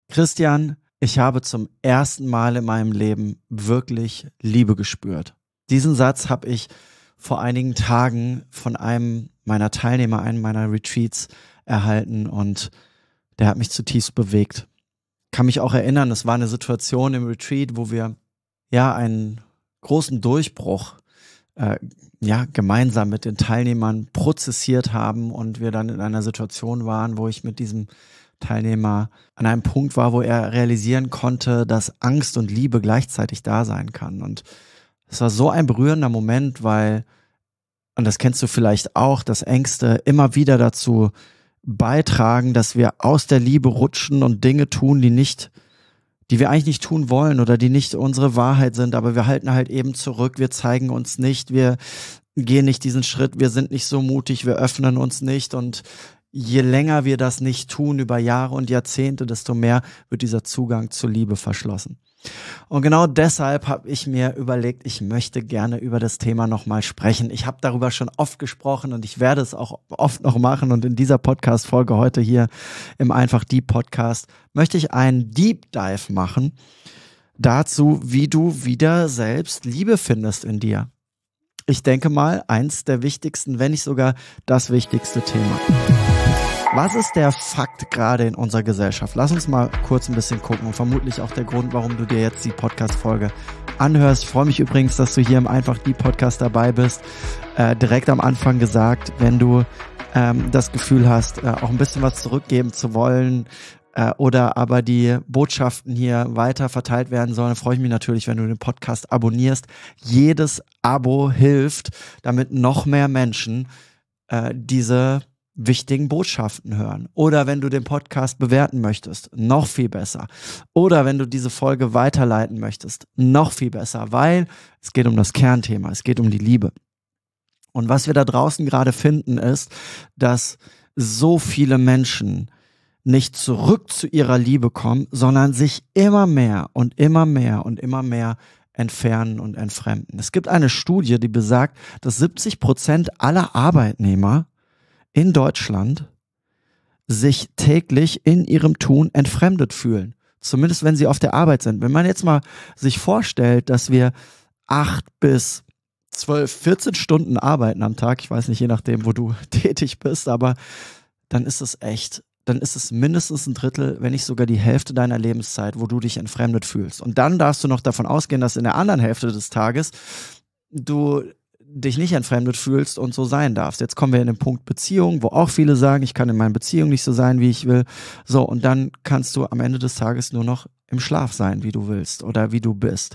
Christian, ich habe zum ersten Mal in meinem Leben wirklich Liebe gespürt. Diesen Satz habe ich vor einigen Tagen von einem meiner Teilnehmer, einem meiner Retreats erhalten und der hat mich zutiefst bewegt. Kann mich auch erinnern, es war eine Situation im Retreat, wo wir einen großen Durchbruch gemeinsam mit den Teilnehmern prozessiert haben und wir dann in einer Situation waren, wo ich mit diesem Teilnehmer an einem Punkt war, wo er realisieren konnte, dass Angst und Liebe gleichzeitig da sein kann. Und es war so ein berührender Moment, weil, und das kennst du vielleicht auch, dass Ängste immer wieder dazu beitragen, dass wir aus der Liebe rutschen und Dinge tun, die wir eigentlich nicht tun wollen oder die nicht unsere Wahrheit sind, aber wir halten halt eben zurück, wir zeigen uns nicht, wir gehen nicht diesen Schritt, wir sind nicht so mutig, wir öffnen uns nicht und je länger wir das nicht tun, über Jahre und Jahrzehnte, desto mehr wird dieser Zugang zur Liebe verschlossen. Und genau deshalb habe ich mir überlegt, ich möchte gerne über das Thema nochmal sprechen. Ich habe darüber schon oft gesprochen und ich werde es auch oft noch machen. Und in dieser Podcast-Folge heute hier im Einfach Deep Podcast möchte ich einen Deep Dive machen dazu, wie du wieder selbst Liebe findest in dir. Ich denke mal, eins der wichtigsten, wenn nicht sogar das wichtigste Thema. Was ist der Fakt gerade in unserer Gesellschaft? Lass uns mal kurz ein bisschen gucken und vermutlich auch der Grund, warum du dir jetzt die Podcast-Folge anhörst. Ich freue mich übrigens, dass du hier im Einfach die Podcast dabei bist. Direkt am Anfang gesagt, wenn du das Gefühl hast, auch ein bisschen was zurückgeben zu wollen oder aber die Botschaften hier weiter verteilt werden sollen, freue ich mich natürlich, wenn du den Podcast abonnierst. Jedes Abo hilft, damit noch mehr Menschen diese wichtigen Botschaften hören. Oder wenn du den Podcast bewerten möchtest, noch viel besser. Oder wenn du diese Folge weiterleiten möchtest, noch viel besser, weil es geht um das Kernthema, es geht um die Liebe. Und was wir da draußen gerade finden, ist, dass so viele Menschen nicht zurück zu ihrer Liebe kommen, sondern sich immer mehr und immer mehr und immer mehr entfernen und entfremden. Es gibt eine Studie, die besagt, dass 70% aller Arbeitnehmer in Deutschland sich täglich in ihrem Tun entfremdet fühlen. Zumindest wenn sie auf der Arbeit sind. Wenn man jetzt mal sich vorstellt, dass wir 8 bis 12, 14 Stunden arbeiten am Tag, ich weiß nicht, je nachdem, wo du tätig bist, aber dann ist es mindestens ein Drittel, wenn nicht sogar die Hälfte deiner Lebenszeit, wo du dich entfremdet fühlst. Und dann darfst du noch davon ausgehen, dass in der anderen Hälfte des Tages du dich nicht entfremdet fühlst und so sein darfst. Jetzt kommen wir in den Punkt Beziehung, wo auch viele sagen, ich kann in meinen Beziehungen nicht so sein, wie ich will. So, und dann kannst du am Ende des Tages nur noch im Schlaf sein, wie du willst oder wie du bist.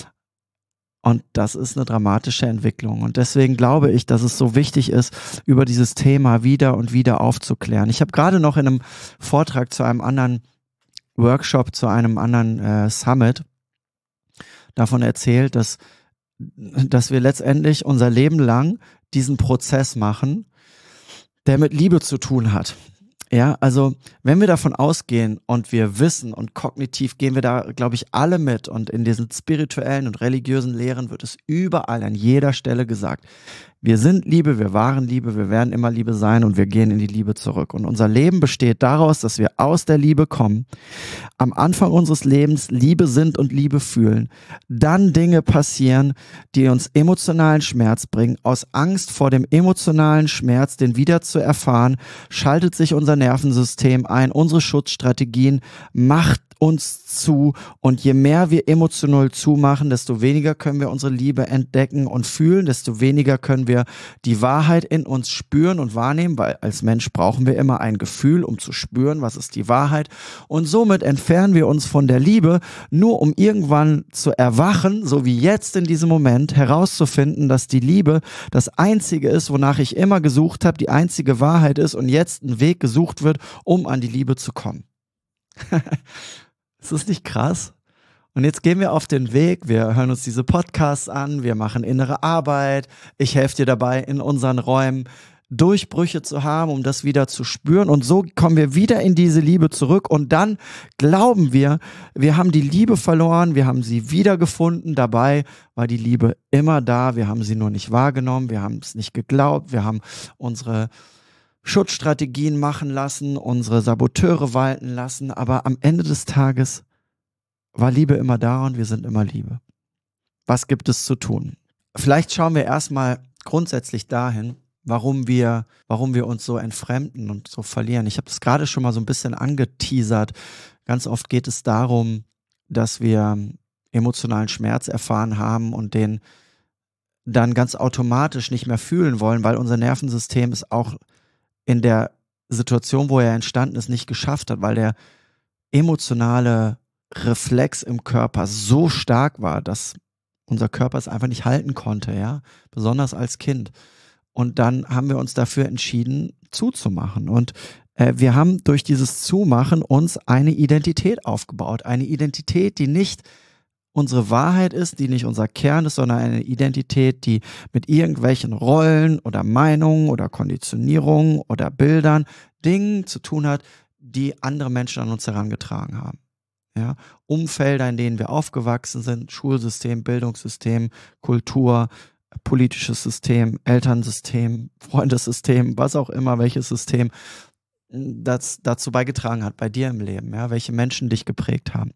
Und das ist eine dramatische Entwicklung. Und deswegen glaube ich, dass es so wichtig ist, über dieses Thema wieder und wieder aufzuklären. Ich habe gerade noch in einem Vortrag zu einem anderen Workshop, zu einem anderen Summit davon erzählt, dass wir letztendlich unser Leben lang diesen Prozess machen, der mit Liebe zu tun hat. Ja, also wenn wir davon ausgehen und wir wissen und kognitiv gehen wir da, glaube ich, alle mit und in diesen spirituellen und religiösen Lehren wird es überall an jeder Stelle gesagt, wir sind Liebe, wir waren Liebe, wir werden immer Liebe sein und wir gehen in die Liebe zurück. Und unser Leben besteht daraus, dass wir aus der Liebe kommen, am Anfang unseres Lebens Liebe sind und Liebe fühlen, dann Dinge passieren, die uns emotionalen Schmerz bringen. Aus Angst vor dem emotionalen Schmerz, den wieder zu erfahren, schaltet sich unser Nervensystem ein, unsere Schutzstrategien, macht uns zu und je mehr wir emotional zumachen, desto weniger können wir unsere Liebe entdecken und fühlen, desto weniger können wir die Wahrheit in uns spüren und wahrnehmen, weil als Mensch brauchen wir immer ein Gefühl, um zu spüren, was ist die Wahrheit und somit entfernen wir uns von der Liebe, nur um irgendwann zu erwachen, so wie jetzt in diesem Moment, herauszufinden, dass die Liebe das Einzige ist, wonach ich immer gesucht habe, die einzige Wahrheit ist und jetzt ein Weg gesucht wird, um an die Liebe zu kommen. Ist das nicht krass? Und jetzt gehen wir auf den Weg, wir hören uns diese Podcasts an, wir machen innere Arbeit, ich helfe dir dabei, in unseren Räumen Durchbrüche zu haben, um das wieder zu spüren und so kommen wir wieder in diese Liebe zurück und dann glauben wir haben die Liebe verloren, wir haben sie wiedergefunden, dabei war die Liebe immer da, wir haben sie nur nicht wahrgenommen, wir haben es nicht geglaubt, wir haben unsere Schutzstrategien machen lassen, unsere Saboteure walten lassen, aber am Ende des Tages war Liebe immer da und wir sind immer Liebe. Was gibt es zu tun? Vielleicht schauen wir erstmal grundsätzlich dahin, warum wir uns so entfremden und so verlieren. Ich habe das gerade schon mal so ein bisschen angeteasert. Ganz oft geht es darum, dass wir emotionalen Schmerz erfahren haben und den dann ganz automatisch nicht mehr fühlen wollen, weil unser Nervensystem es auch in der Situation, wo er entstanden ist, nicht geschafft hat, weil der emotionale Reflex im Körper so stark war, dass unser Körper es einfach nicht halten konnte, ja, besonders als Kind. Und dann haben wir uns dafür entschieden, zuzumachen. Und wir haben durch dieses Zumachen uns eine Identität aufgebaut. Eine Identität, die nicht unsere Wahrheit ist, die nicht unser Kern ist, sondern eine Identität, die mit irgendwelchen Rollen oder Meinungen oder Konditionierungen oder Bildern, Dingen zu tun hat, die andere Menschen an uns herangetragen haben. Ja? Umfelder, in denen wir aufgewachsen sind, Schulsystem, Bildungssystem, Kultur, politisches System, Elternsystem, Freundessystem, was auch immer, welches System das dazu beigetragen hat bei dir im Leben, ja? Welche Menschen dich geprägt haben.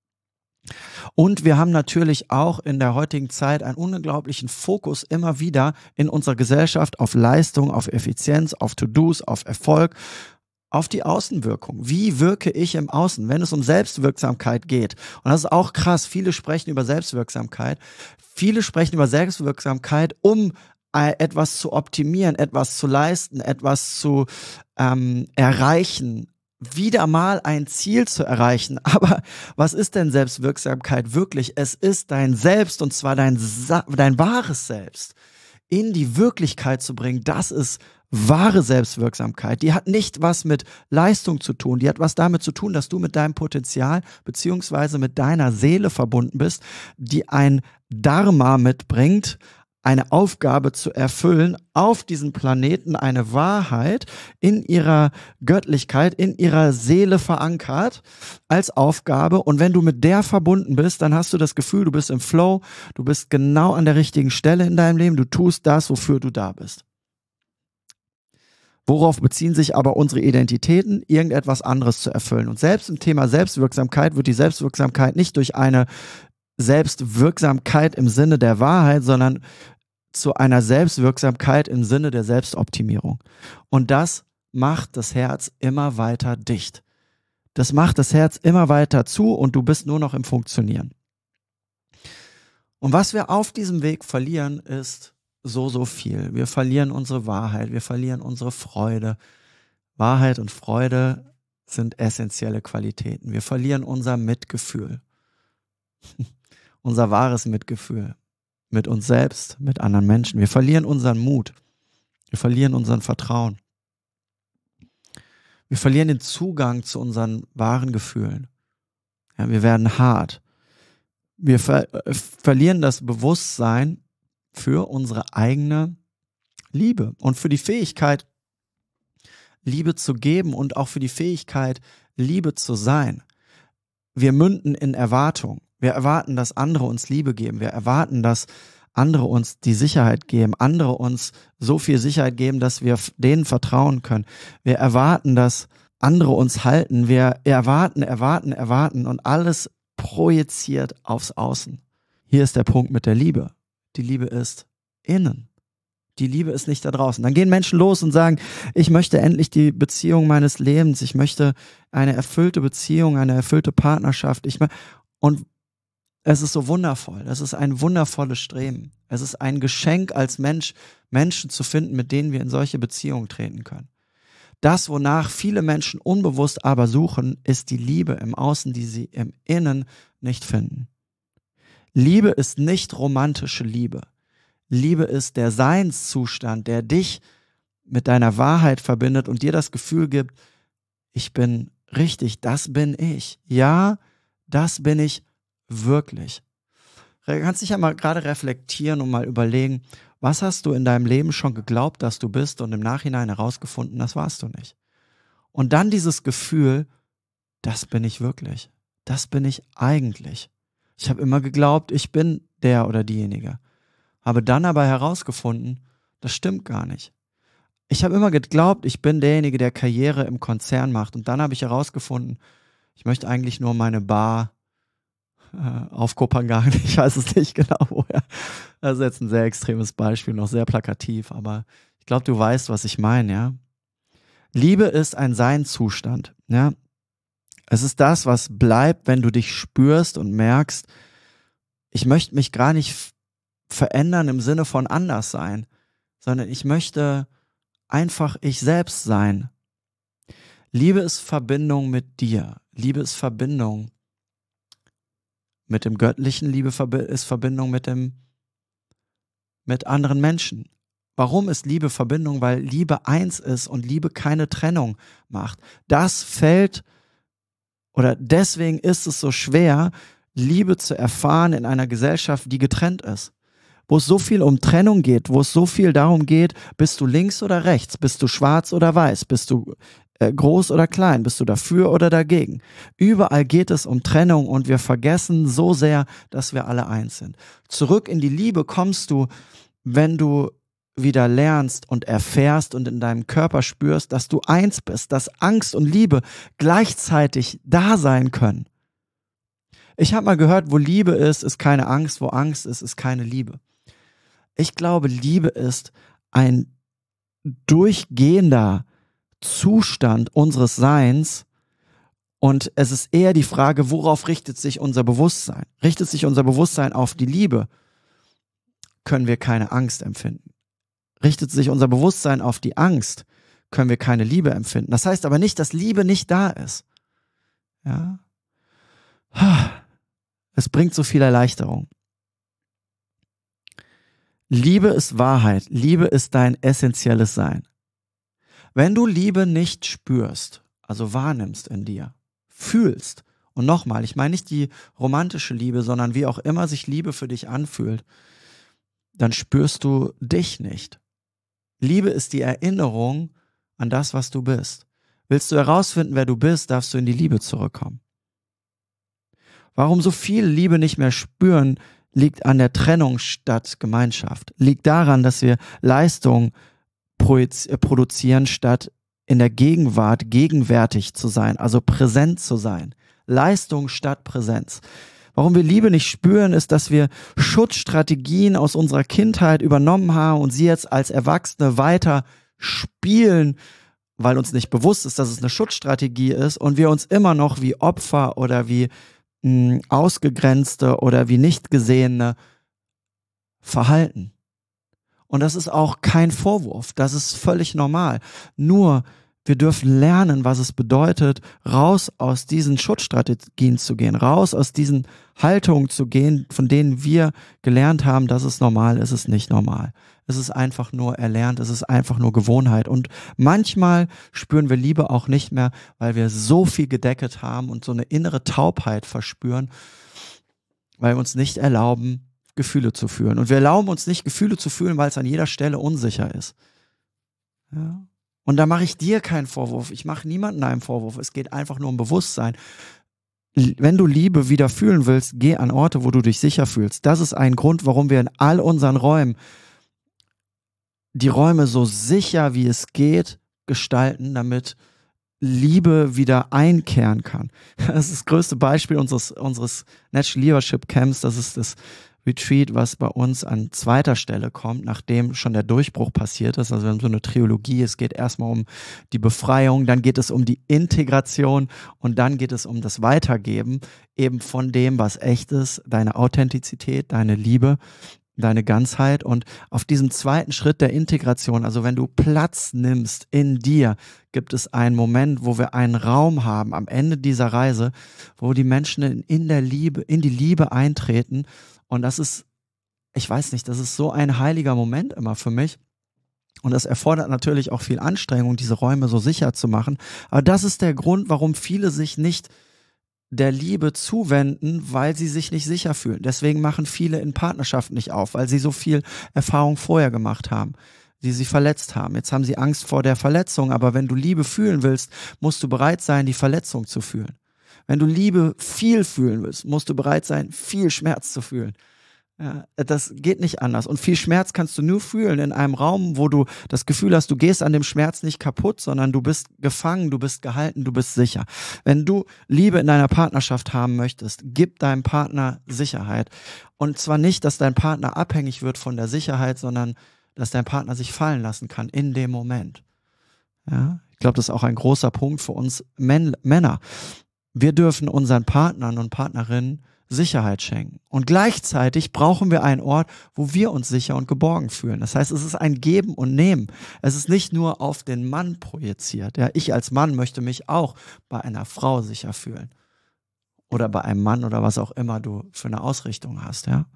Und wir haben natürlich auch in der heutigen Zeit einen unglaublichen Fokus immer wieder in unserer Gesellschaft auf Leistung, auf Effizienz, auf To-Dos, auf Erfolg, auf die Außenwirkung. Wie wirke ich im Außen, wenn es um Selbstwirksamkeit geht? Und das ist auch krass. Viele sprechen über Selbstwirksamkeit. Viele sprechen über Selbstwirksamkeit, um etwas zu optimieren, etwas zu leisten, etwas zu erreichen, wieder mal ein Ziel zu erreichen. Aber was ist denn Selbstwirksamkeit wirklich? Es ist dein Selbst, und zwar dein wahres Selbst in die Wirklichkeit zu bringen. Das ist wahre Selbstwirksamkeit. Die hat nicht was mit Leistung zu tun. Die hat was damit zu tun, dass du mit deinem Potenzial beziehungsweise mit deiner Seele verbunden bist, die ein Dharma mitbringt, eine Aufgabe zu erfüllen auf diesem Planeten, eine Wahrheit in ihrer Göttlichkeit, in ihrer Seele verankert als Aufgabe. Und wenn du mit der verbunden bist, dann hast du das Gefühl, du bist im Flow, du bist genau an der richtigen Stelle in deinem Leben, du tust das, wofür du da bist. Worauf beziehen sich aber unsere Identitäten? Irgendetwas anderes zu erfüllen. Und selbst im Thema Selbstwirksamkeit wird die Selbstwirksamkeit nicht durch eine Selbstwirksamkeit im Sinne der Wahrheit, sondern zu einer Selbstwirksamkeit im Sinne der Selbstoptimierung. Und das macht das Herz immer weiter dicht. Das macht das Herz immer weiter zu und du bist nur noch im Funktionieren. Und was wir auf diesem Weg verlieren, ist so viel. Wir verlieren unsere Wahrheit, wir verlieren unsere Freude. Wahrheit und Freude sind essentielle Qualitäten. Wir verlieren unser Mitgefühl, unser wahres Mitgefühl mit uns selbst, mit anderen Menschen. Wir verlieren unseren Mut, wir verlieren unseren Vertrauen. Wir verlieren den Zugang zu unseren wahren Gefühlen. Ja, wir werden hart. Wir verlieren das Bewusstsein für unsere eigene Liebe und für die Fähigkeit, Liebe zu geben und auch für die Fähigkeit, Liebe zu sein. Wir münden in Erwartung. Wir erwarten, dass andere uns Liebe geben. Wir erwarten, dass andere uns die Sicherheit geben, andere uns so viel Sicherheit geben, dass wir denen vertrauen können. Wir erwarten, dass andere uns halten. Wir erwarten und alles projiziert aufs Außen. Hier ist der Punkt mit der Liebe. Die Liebe ist innen. Die Liebe ist nicht da draußen. Dann gehen Menschen los und sagen, ich möchte endlich die Beziehung meines Lebens. Ich möchte eine erfüllte Beziehung, eine erfüllte Partnerschaft. Und es ist so wundervoll. Es ist ein wundervolles Streben. Es ist ein Geschenk als Mensch, Menschen zu finden, mit denen wir in solche Beziehungen treten können. Das, wonach viele Menschen unbewusst aber suchen, ist die Liebe im Außen, die sie im Innen nicht finden. Liebe ist nicht romantische Liebe. Liebe ist der Seinszustand, der dich mit deiner Wahrheit verbindet und dir das Gefühl gibt, ich bin richtig, das bin ich. Ja, das bin ich wirklich. Du kannst dich ja mal gerade reflektieren und mal überlegen, was hast du in deinem Leben schon geglaubt, dass du bist und im Nachhinein herausgefunden, das warst du nicht. Und dann dieses Gefühl, das bin ich wirklich. Das bin ich eigentlich. Ich habe immer geglaubt, ich bin der oder diejenige. Habe dann aber herausgefunden, das stimmt gar nicht. Ich habe immer geglaubt, ich bin derjenige, der Karriere im Konzern macht. Und dann habe ich herausgefunden, ich möchte eigentlich nur meine Bar auf Kopangan. Ich weiß es nicht genau, woher. Das ist jetzt ein sehr extremes Beispiel, noch sehr plakativ, aber ich glaube, du weißt, was ich meine, ja. Liebe ist ein Seinzustand, ja. Es ist das, was bleibt, wenn du dich spürst und merkst, ich möchte mich gar nicht verändern im Sinne von anders sein, sondern ich möchte einfach ich selbst sein. Liebe ist Verbindung mit dir. Liebe ist Verbindung mit dem Göttlichen. Liebe ist Verbindung mit anderen Menschen. Warum ist Liebe Verbindung? Weil Liebe eins ist und Liebe keine Trennung macht. Das fällt, oder deswegen ist es so schwer, Liebe zu erfahren in einer Gesellschaft, die getrennt ist. Wo es so viel um Trennung geht, wo es so viel darum geht, bist du links oder rechts, bist du schwarz oder weiß, bist du groß oder klein, bist du dafür oder dagegen. Überall geht es um Trennung und wir vergessen so sehr, dass wir alle eins sind. Zurück in die Liebe kommst du, wenn du wieder lernst und erfährst und in deinem Körper spürst, dass du eins bist, dass Angst und Liebe gleichzeitig da sein können. Ich habe mal gehört, wo Liebe ist keine Angst, wo Angst ist keine Liebe. Ich glaube, Liebe ist ein durchgehender Zustand unseres Seins und es ist eher die Frage, worauf richtet sich unser Bewusstsein? Richtet sich unser Bewusstsein auf die Liebe, können wir keine Angst empfinden. Richtet sich unser Bewusstsein auf die Angst, können wir keine Liebe empfinden. Das heißt aber nicht, dass Liebe nicht da ist. Ja? Es bringt so viel Erleichterung. Liebe ist Wahrheit. Liebe ist dein essentielles Sein. Wenn du Liebe nicht spürst, also wahrnimmst in dir, fühlst, und nochmal, ich meine nicht die romantische Liebe, sondern wie auch immer sich Liebe für dich anfühlt, dann spürst du dich nicht. Liebe ist die Erinnerung an das, was du bist. Willst du herausfinden, wer du bist, darfst du in die Liebe zurückkommen. Warum so viel Liebe nicht mehr spüren, liegt an der Trennung statt Gemeinschaft. Liegt daran, dass wir Leistung produzieren, statt in der Gegenwart gegenwärtig zu sein, also präsent zu sein. Leistung statt Präsenz. Warum wir Liebe nicht spüren, ist, dass wir Schutzstrategien aus unserer Kindheit übernommen haben und sie jetzt als Erwachsene weiter spielen, weil uns nicht bewusst ist, dass es eine Schutzstrategie ist und wir uns immer noch wie Opfer oder wie Ausgegrenzte oder wie nicht Gesehene verhalten. Und das ist auch kein Vorwurf, das ist völlig normal. Nur wir dürfen lernen, was es bedeutet, raus aus diesen Schutzstrategien zu gehen, raus aus diesen Haltungen zu gehen, von denen wir gelernt haben, dass es normal ist, es nicht normal. Es ist einfach nur erlernt, es ist einfach nur Gewohnheit. Und manchmal spüren wir Liebe auch nicht mehr, weil wir so viel gedeckelt haben und so eine innere Taubheit verspüren, weil wir uns nicht erlauben, Gefühle zu fühlen. Und wir erlauben uns nicht, Gefühle zu fühlen, weil es an jeder Stelle unsicher ist. Ja. Und da mache ich dir keinen Vorwurf. Ich mache niemandem einen Vorwurf. Es geht einfach nur um Bewusstsein. Wenn du Liebe wieder fühlen willst, geh an Orte, wo du dich sicher fühlst. Das ist ein Grund, warum wir in all unseren Räumen die Räume so sicher wie es geht gestalten, damit Liebe wieder einkehren kann. Das ist das größte Beispiel unseres Natural Leadership Camps. Das ist das Retreat, was bei uns an zweiter Stelle kommt, nachdem schon der Durchbruch passiert ist. Also wir haben so eine Trilogie. Es geht erstmal um die Befreiung, dann geht es um die Integration und dann geht es um das Weitergeben eben von dem, was echt ist, deine Authentizität, deine Liebe, deine Ganzheit. Und auf diesem zweiten Schritt der Integration, also wenn du Platz nimmst in dir, gibt es einen Moment, wo wir einen Raum haben am Ende dieser Reise, wo die Menschen in die Liebe eintreten. Und das ist, ich weiß nicht, das ist so ein heiliger Moment immer für mich. Und das erfordert natürlich auch viel Anstrengung, diese Räume so sicher zu machen. Aber das ist der Grund, warum viele sich nicht der Liebe zuwenden, weil sie sich nicht sicher fühlen. Deswegen machen viele in Partnerschaften nicht auf, weil sie so viel Erfahrung vorher gemacht haben, die sie verletzt haben. Jetzt haben sie Angst vor der Verletzung, aber wenn du Liebe fühlen willst, musst du bereit sein, die Verletzung zu fühlen. Wenn du Liebe viel fühlen willst, musst du bereit sein, viel Schmerz zu fühlen. Ja, das geht nicht anders. Und viel Schmerz kannst du nur fühlen in einem Raum, wo du das Gefühl hast, du gehst an dem Schmerz nicht kaputt, sondern du bist gefangen, du bist gehalten, du bist sicher. Wenn du Liebe in deiner Partnerschaft haben möchtest, gib deinem Partner Sicherheit. Und zwar nicht, dass dein Partner abhängig wird von der Sicherheit, sondern dass dein Partner sich fallen lassen kann in dem Moment. Ja, ich glaube, das ist auch ein großer Punkt für uns Männer. Wir dürfen unseren Partnern und Partnerinnen Sicherheit schenken. Und gleichzeitig brauchen wir einen Ort, wo wir uns sicher und geborgen fühlen. Das heißt, es ist ein Geben und Nehmen. Es ist nicht nur auf den Mann projiziert. Ja, ich als Mann möchte mich auch bei einer Frau sicher fühlen. Oder bei einem Mann oder was auch immer du für eine Ausrichtung hast. Ja?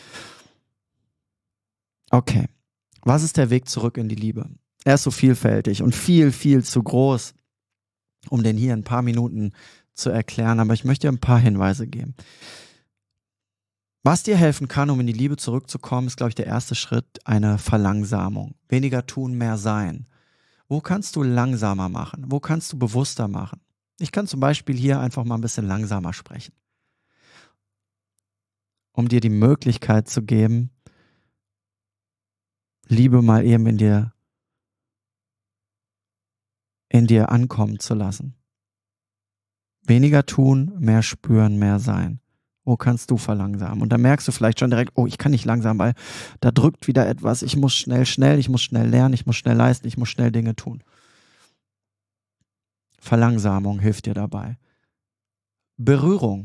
Okay. Was ist der Weg zurück in die Liebe? Er ist so vielfältig und viel, viel zu groß, um den hier in ein paar Minuten zu erklären, aber ich möchte dir ein paar Hinweise geben. Was dir helfen kann, um in die Liebe zurückzukommen, ist, glaube ich, der erste Schritt, eine Verlangsamung. Weniger tun, mehr sein. Wo kannst du langsamer machen? Wo kannst du bewusster machen? Ich kann zum Beispiel hier einfach mal ein bisschen langsamer sprechen, um dir die Möglichkeit zu geben, Liebe mal eben in dir ankommen zu lassen. Weniger tun, mehr spüren, mehr sein. Wo kannst du verlangsamen? Und dann merkst du vielleicht schon direkt, oh, ich kann nicht langsam, weil da drückt wieder etwas. Ich muss schnell, ich muss schnell lernen, ich muss schnell leisten, ich muss schnell Dinge tun. Verlangsamung hilft dir dabei. Berührung.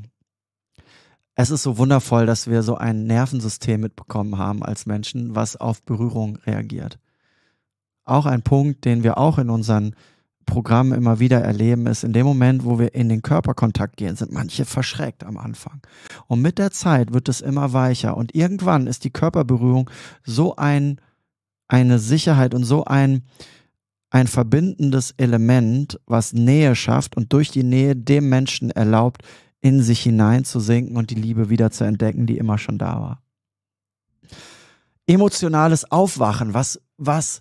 Es ist so wundervoll, dass wir so ein Nervensystem mitbekommen haben als Menschen, was auf Berührung reagiert. Auch ein Punkt, den wir auch in unseren Programm immer wieder erleben, ist in dem Moment, wo wir in den Körperkontakt gehen, sind manche verschreckt am Anfang. Und mit der Zeit wird es immer weicher und irgendwann ist die Körperberührung so eine Sicherheit und so ein verbindendes Element, was Nähe schafft und durch die Nähe dem Menschen erlaubt, in sich hineinzusinken und die Liebe wieder zu entdecken, die immer schon da war. Emotionales Aufwachen, was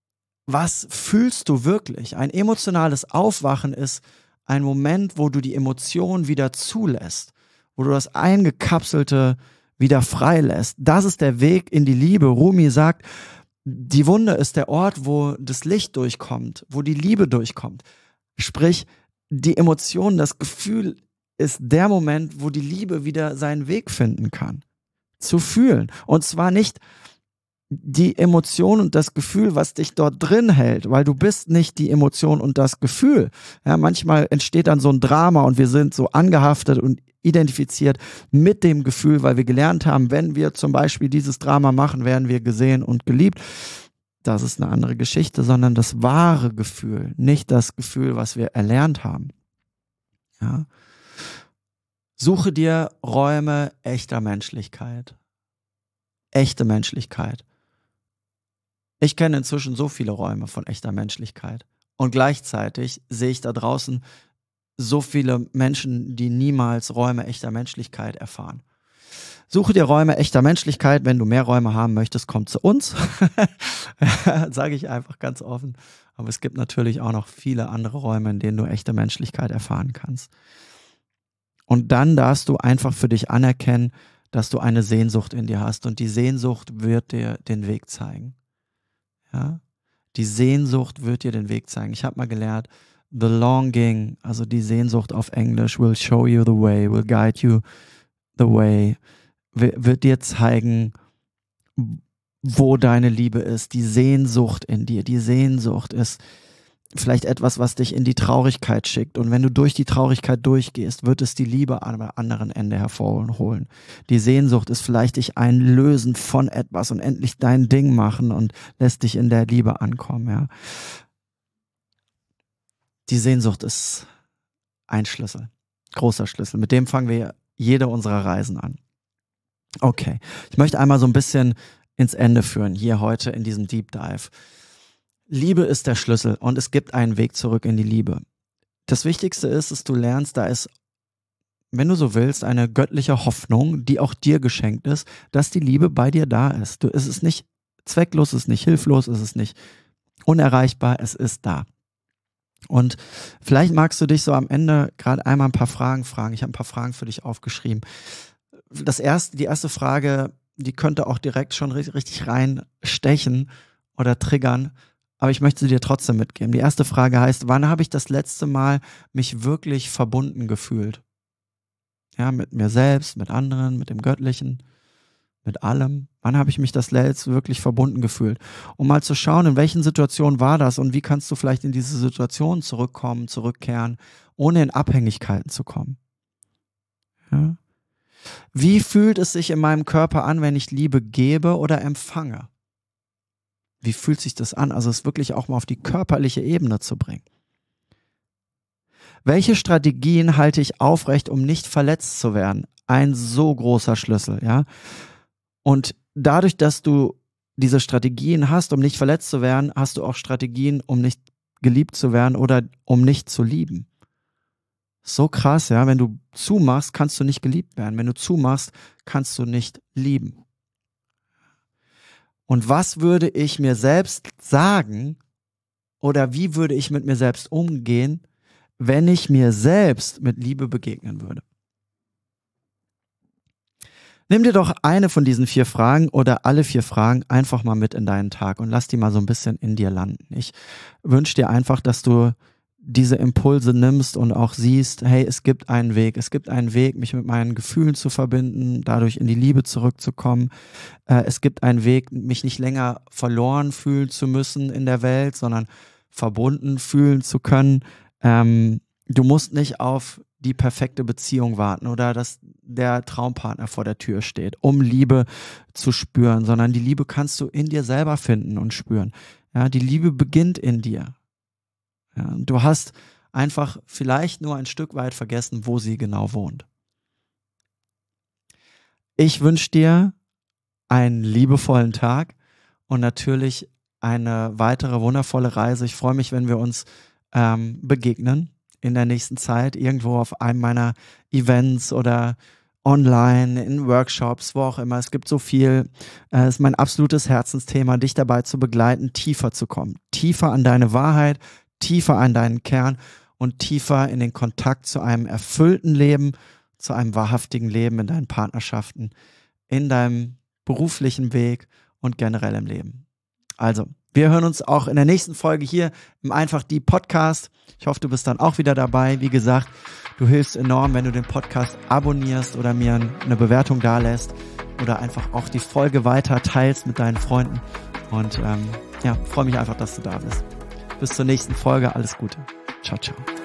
fühlst du wirklich? Ein emotionales Aufwachen ist ein Moment, wo du die Emotion wieder zulässt, wo du das Eingekapselte wieder freilässt. Das ist der Weg in die Liebe. Rumi sagt, die Wunde ist der Ort, wo das Licht durchkommt, wo die Liebe durchkommt. Sprich, die Emotion, das Gefühl ist der Moment, wo die Liebe wieder seinen Weg finden kann. Zu fühlen. Und zwar nicht die Emotion und das Gefühl, was dich dort drin hält, weil du bist nicht die Emotion und das Gefühl. Ja, manchmal entsteht dann so ein Drama und wir sind so angehaftet und identifiziert mit dem Gefühl, weil wir gelernt haben, wenn wir zum Beispiel dieses Drama machen, werden wir gesehen und geliebt. Das ist eine andere Geschichte, sondern das wahre Gefühl, nicht das Gefühl, was wir erlernt haben. Ja. Suche dir Räume echter Menschlichkeit. Echte Menschlichkeit. Ich kenne inzwischen so viele Räume von echter Menschlichkeit. Und gleichzeitig sehe ich da draußen so viele Menschen, die niemals Räume echter Menschlichkeit erfahren. Suche dir Räume echter Menschlichkeit. Wenn du mehr Räume haben möchtest, komm zu uns. Sage ich einfach ganz offen. Aber es gibt natürlich auch noch viele andere Räume, in denen du echte Menschlichkeit erfahren kannst. Und dann darfst du einfach für dich anerkennen, dass du eine Sehnsucht in dir hast. Und die Sehnsucht wird dir den Weg zeigen. Ja? Die Sehnsucht wird dir den Weg zeigen. Ich habe mal gelernt, the longing, also die Sehnsucht auf Englisch, will show you the way, will guide you the way, wird dir zeigen, wo deine Liebe ist. Die Sehnsucht in dir, die Sehnsucht ist vielleicht etwas, was dich in die Traurigkeit schickt. Und wenn du durch die Traurigkeit durchgehst, wird es die Liebe am anderen Ende hervorholen. Die Sehnsucht ist vielleicht dich einlösen von etwas und endlich dein Ding machen und lässt dich in der Liebe ankommen. Ja. Die Sehnsucht ist ein Schlüssel, großer Schlüssel. Mit dem fangen wir jede unserer Reisen an. Okay, ich möchte einmal so ein bisschen ins Ende führen, hier heute in diesem Deep Dive. Liebe ist der Schlüssel und es gibt einen Weg zurück in die Liebe. Das Wichtigste ist, dass du lernst, da ist, wenn du so willst, eine göttliche Hoffnung, die auch dir geschenkt ist, dass die Liebe bei dir da ist. Es ist nicht zwecklos, es ist nicht hilflos, es ist nicht unerreichbar, es ist da. Und vielleicht magst du dich so am Ende gerade einmal ein paar Fragen fragen. Ich habe ein paar Fragen für dich aufgeschrieben. Die erste Frage, die könnte auch direkt schon richtig reinstechen oder triggern, aber ich möchte sie dir trotzdem mitgeben. Die erste Frage heißt, wann habe ich das letzte Mal mich wirklich verbunden gefühlt? Ja, mit mir selbst, mit anderen, mit dem Göttlichen, mit allem. Wann habe ich mich das letzte wirklich verbunden gefühlt? Um mal zu schauen, in welchen Situationen war das und wie kannst du vielleicht in diese Situation zurückkehren, ohne in Abhängigkeiten zu kommen. Ja? Wie fühlt es sich in meinem Körper an, wenn ich Liebe gebe oder empfange? Wie fühlt sich das an? Also es wirklich auch mal auf die körperliche Ebene zu bringen. Welche Strategien halte ich aufrecht, um nicht verletzt zu werden? Ein so großer Schlüssel, ja. Und dadurch, dass du diese Strategien hast, um nicht verletzt zu werden, hast du auch Strategien, um nicht geliebt zu werden oder um nicht zu lieben. So krass, ja. Wenn du zumachst, kannst du nicht geliebt werden. Wenn du zumachst, kannst du nicht lieben. Und was würde ich mir selbst sagen oder wie würde ich mit mir selbst umgehen, wenn ich mir selbst mit Liebe begegnen würde? Nimm dir doch eine von diesen 4 Fragen oder alle 4 Fragen einfach mal mit in deinen Tag und lass die mal so ein bisschen in dir landen. Ich wünsche dir einfach, dass du diese Impulse nimmst und auch siehst, hey, es gibt einen Weg, mich mit meinen Gefühlen zu verbinden, dadurch in die Liebe zurückzukommen. Es gibt einen Weg, mich nicht länger verloren fühlen zu müssen in der Welt, sondern verbunden fühlen zu können. Du musst nicht auf die perfekte Beziehung warten oder dass der Traumpartner vor der Tür steht, um Liebe zu spüren, sondern die Liebe kannst du in dir selber finden und spüren. Ja, die Liebe beginnt in dir. Ja, du hast einfach vielleicht nur ein Stück weit vergessen, wo sie genau wohnt. Ich wünsche dir einen liebevollen Tag und natürlich eine weitere wundervolle Reise. Ich freue mich, wenn wir uns begegnen in der nächsten Zeit, irgendwo auf einem meiner Events oder online, in Workshops, wo auch immer. Es gibt so viel. Es ist mein absolutes Herzensthema, dich dabei zu begleiten, tiefer zu kommen. Tiefer an deine Wahrheit, tiefer an deinen Kern und tiefer in den Kontakt zu einem erfüllten Leben, zu einem wahrhaftigen Leben in deinen Partnerschaften, in deinem beruflichen Weg und generell im Leben. Also, wir hören uns auch in der nächsten Folge hier im Einfach Die Podcast. Ich hoffe, du bist dann auch wieder dabei. Wie gesagt, du hilfst enorm, wenn du den Podcast abonnierst oder mir eine Bewertung dalässt oder einfach auch die Folge weiter teilst mit deinen Freunden. Und freue mich einfach, dass du da bist. Bis zur nächsten Folge. Alles Gute. Ciao, ciao.